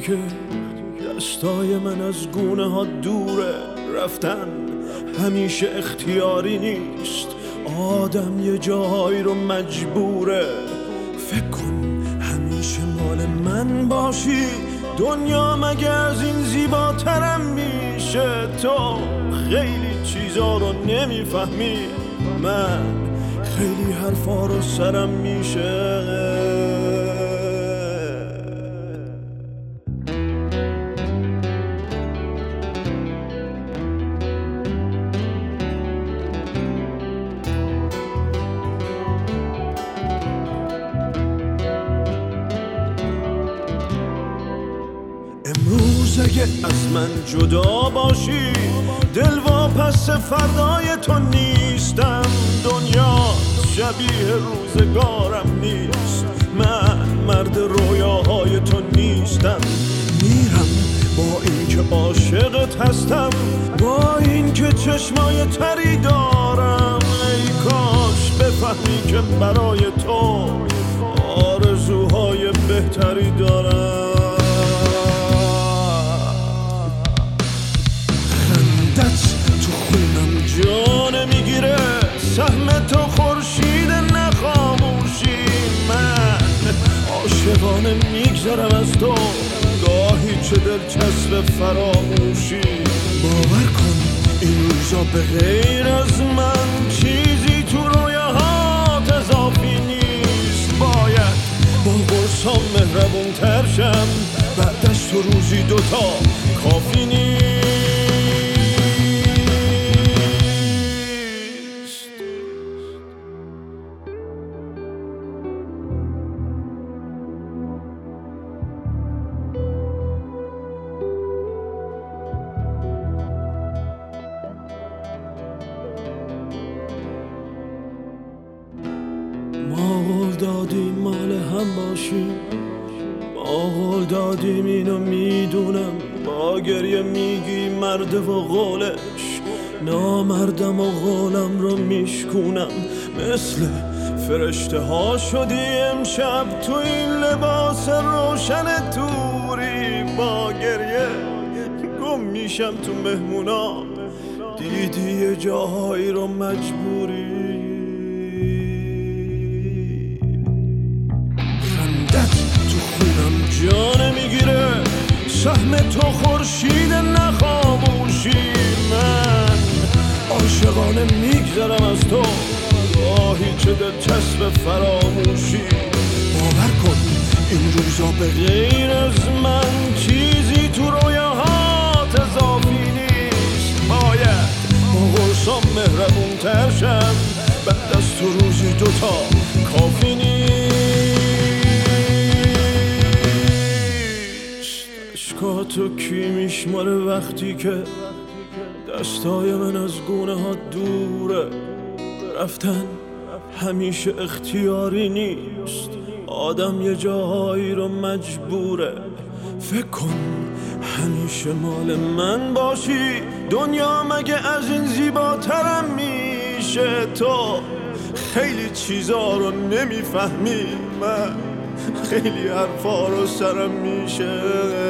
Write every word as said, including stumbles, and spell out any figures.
که دستای من از گونه ها دوره، رفتن همیشه اختیاری نیست، آدم یه جاهایی رو مجبوره. فکر کن همیشه مال من باشی، دنیا مگه از این زیباترم میشه؟ تو خیلی چیزا رو نمیفهمی، من خیلی حرفا رو سرم میشه. امروز اگه از من جدا باشی، دل واپس فردای تو نیستم. دنیا شبیه روزگارم نیست، من مرد رویاهای تو نیستم. میرم با اینکه عاشقت هستم، با اینکه چشمای تری دارم. ای کاش بفهمی که برای تو آرزوهای بهتری دارم. تو خونم جا نمیگیره، سهم تو خورشید نخاموشی. من عاشقانه میگذرم از تو، گاهی چه دلچسب فراموشی. باور کن این روزا به غیر از من چیزی تو رویاهات اضافی نیست. باید با قرصام مهربون تر شم، بعدش تو روزی دوتا کافی نیست. ما قول دادیم مال هم باشیم، ما قول دادیم اینو میدونم. با گریه میگی مرده و قولش، نامردم و قولم رو میشکونم. مثل فرشته ها شدی امشب تو این لباس روشن توری. با گریه گم میشم تو مهمونا، دیدی یه جاهایی رو مجبوری. جا نمیگیره، سهم تو خورشید نخاموشی. من عاشقانه میگذرم از تو، گاهی چه دلچسب فراموشی. باور کن این روزا به غیر از من چیزی تو رویاهات اضافی نیست. باید با قرصام مهربون تر شم، بعد از تو روزی دوتا کافی نیست. تو کی میشماره وقتی که دستای من از گونه ها دوره؟ رفتن همیشه اختیاری نیست، آدم یه جاهایی رو مجبوره. فکر کن همیشه مال من باشی، دنیا مگه از این زیباترم میشه؟ تو خیلی چیزا رو نمیفهمی، من خیلی حرفا رو سرم میشه.